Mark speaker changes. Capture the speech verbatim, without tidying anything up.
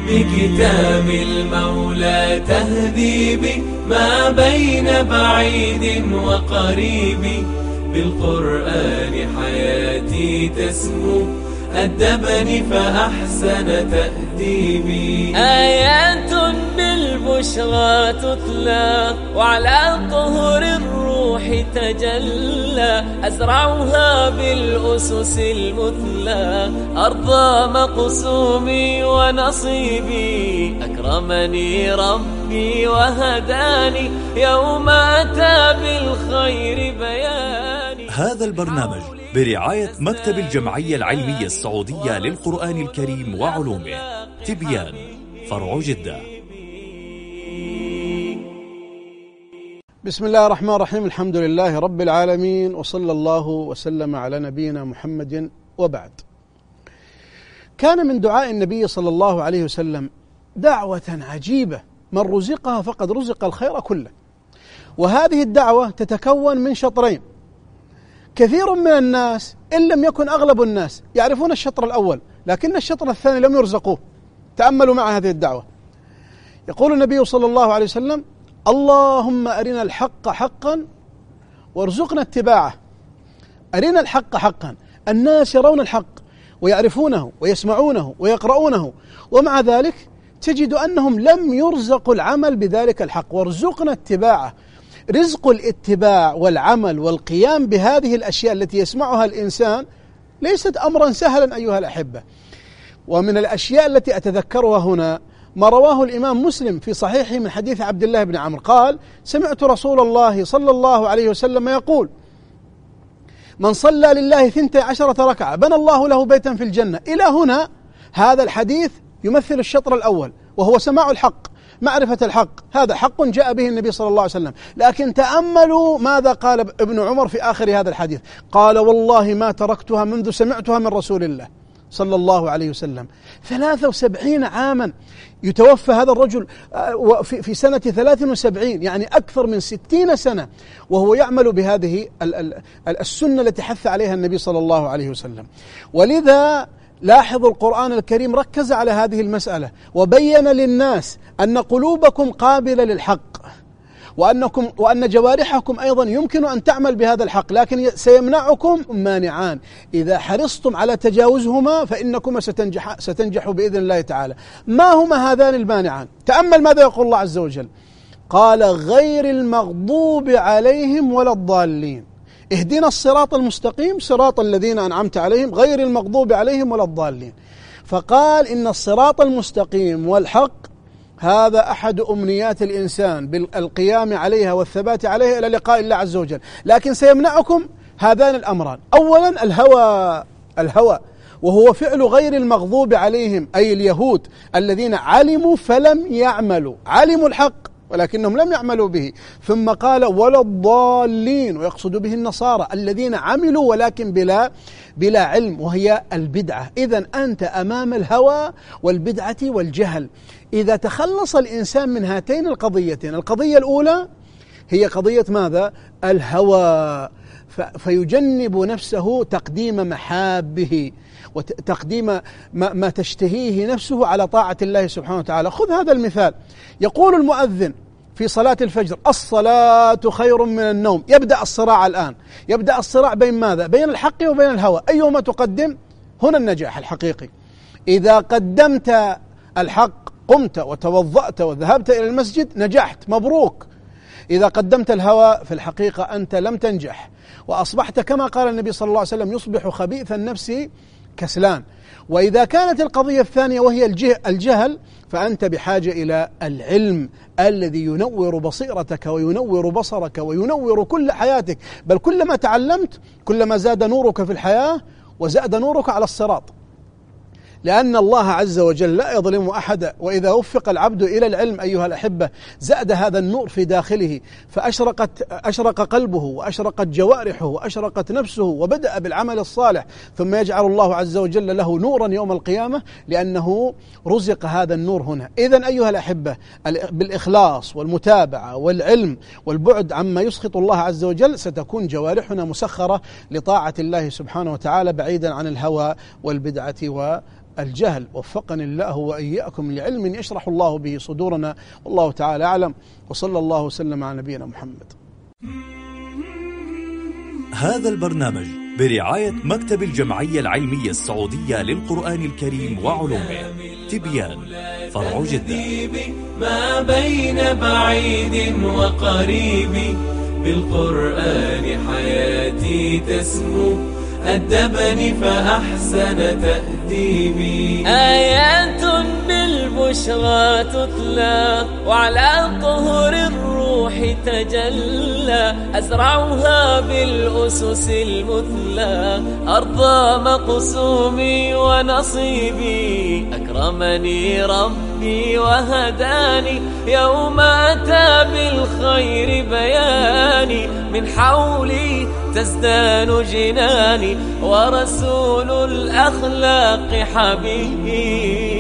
Speaker 1: بكتاب المولى تهذيبي ما بين بعيد وقريب، بالقرآن حياتي تسمو أدبني فأحسن تأديبي.
Speaker 2: آيات بالبشرى تتلى وعلى طهر الروح تجلى، أزرعها بالأسس المثلى أرضى مقسومي ونصيبي. أكرمني ربي وهداني يوم أتى بالخير بياني.
Speaker 3: هذا البرنامج برعاية مكتب الجمعية العلمية السعودية للقرآن الكريم وعلومه، تبيان، فرع جدة.
Speaker 4: بسم الله الرحمن الرحيم، الحمد لله رب العالمين، وصلى الله وسلم على نبينا محمد، وبعد. كان من دعاء النبي صلى الله عليه وسلم دعوة عجيبة، من رزقها فقد رزق الخير كله. وهذه الدعوة تتكون من شطرين. كثير من الناس إن لم يكن أغلب الناس يعرفون الشطر الأول، لكن الشطر الثاني لم يرزقوه. تأملوا مع هذه الدعوة. يقول النبي صلى الله عليه وسلم: اللهم أرنا الحق حقا وارزقنا اتباعه. أرنا الحق حقا، الناس يرون الحق ويعرفونه ويسمعونه ويقرؤونه، ومع ذلك تجد أنهم لم يرزقوا العمل بذلك الحق. وارزقنا اتباعه. رزق الاتباع والعمل والقيام بهذه الأشياء التي يسمعها الإنسان ليست أمرا سهلا أيها الأحبة. ومن الأشياء التي أتذكرها هنا ما رواه الإمام مسلم في صحيحه من حديث عبد الله بن عمرو قال: سمعت رسول الله صلى الله عليه وسلم يقول: من صلى لله ثنتي عشرة ركعة بنى الله له بيتا في الجنة. إلى هنا هذا الحديث يمثل الشطر الأول، وهو سماع الحق، معرفة الحق. هذا حق جاء به النبي صلى الله عليه وسلم. لكن تأملوا ماذا قال ابن عمر في آخر هذا الحديث. قال: والله ما تركتها منذ سمعتها من رسول الله صلى الله عليه وسلم. ثلاثة وسبعين عاما يتوفى هذا الرجل في سنة ثلاث وسبعين، يعني أكثر من ستين سنة وهو يعمل بهذه السنة التي حث عليها النبي صلى الله عليه وسلم. ولذا لاحظوا القرآن الكريم ركز على هذه المسألة وبين للناس أن قلوبكم قابلة للحق، وأنكم وأن جوارحكم أيضا يمكن أن تعمل بهذا الحق، لكن سيمنعكم مانعان. إذا حرصتم على تجاوزهما فإنكم ستنجح ستنجحوا بإذن الله تعالى. ما هما هذان المانعان؟ تأمل ماذا يقول الله عز وجل. قال: غير المغضوب عليهم ولا الضالين. اهدنا الصراط المستقيم صراط الذين أنعمت عليهم غير المغضوب عليهم ولا الضالين. فقال إن الصراط المستقيم والحق هذا أحد أمنيات الإنسان بالقيام عليها والثبات عليها إلى لقاء الله عز وجل، لكن سيمنعكم هذان الأمران. أولا الهوى الهوى وهو فعل غير المغضوب عليهم، أي اليهود الذين علموا فلم يعملوا، علموا الحق ولكنهم لم يعملوا به. ثم قال: ولا الضالين، ويقصد به النصارى الذين عملوا ولكن بلا بلا علم، وهي البدعة. إذن أنت أمام الهوى والبدعة والجهل. إذا تخلص الإنسان من هاتين القضيتين، القضية الأولى هي قضية ماذا؟ الهوى، فيجنب نفسه تقديم محابه وتقديم ما, ما تشتهيه نفسه على طاعة الله سبحانه وتعالى. خذ هذا المثال. يقول المؤذن في صلاة الفجر: الصلاة خير من النوم. يبدأ الصراع الآن، يبدأ الصراع بين ماذا؟ بين الحق وبين الهوى. أيهما تقدم؟ هنا النجاح الحقيقي. إذا قدمت الحق قمت وتوضأت وذهبت إلى المسجد نجحت، مبروك. إذا قدمت الهوى في الحقيقة أنت لم تنجح، وأصبحت كما قال النبي صلى الله عليه وسلم: يصبح خبيث النفس كسلان. وإذا كانت القضية الثانية وهي الجهل، فأنت بحاجة إلى العلم الذي ينور بصيرتك وينور بصرك وينور كل حياتك، بل كلما تعلمت كلما زاد نورك في الحياة وزاد نورك على الصراط. لأن الله عز وجل لا يظلم أحدا، وإذا وفق العبد إلى العلم أيها الأحبة زاد هذا النور في داخله، فأشرقت أشرق قلبه وأشرقت جوارحه وأشرقت نفسه وبدأ بالعمل الصالح، ثم يجعل الله عز وجل له نورا يوم القيامة لأنه رزق هذا النور هنا. إذن أيها الأحبة بالإخلاص والمتابعة والعلم والبعد عما يسخط الله عز وجل ستكون جوارحنا مسخرة لطاعة الله سبحانه وتعالى، بعيدا عن الهوى والبدعة و الجهل. وفقني الله وإياكم لعلم يشرح الله به صدورنا، والله تعالى أعلم، وصلى الله وسلم على نبينا محمد.
Speaker 3: هذا البرنامج برعاية مكتب الجمعية العلمية السعودية للقرآن الكريم وعلومه، تبيان، فرع جدة.
Speaker 1: ما بين بعيد وقريب، بالقرآن حياتي تسمو، أدبني فأحسن تأديبي.
Speaker 2: آيات بالبشرى تتلى، وعلى طهر الروح تجلى، أزرعها بالأسس المثلى، أرضى مقسومي ونصيبي، أكرمني ربي وهداني، يوم أتى بالخير بياني، من حولي تزدان جناني، ورسول الأخلاق حبيبي.